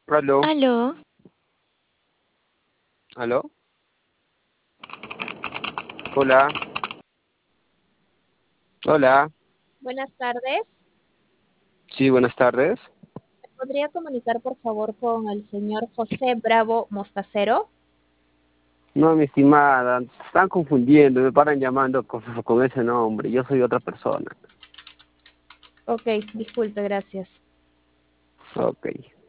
Aló, Aló, aló, hola, hola, Buenas tardes. sí, buenas tardes. ¿Me podría comunicar, por favor, con el señor José Bravo Mostacero? No, mi estimada, se están confundiendo, me paran llamando con ese nombre, yo soy otra persona. Ok, disculpe, gracias. Ok.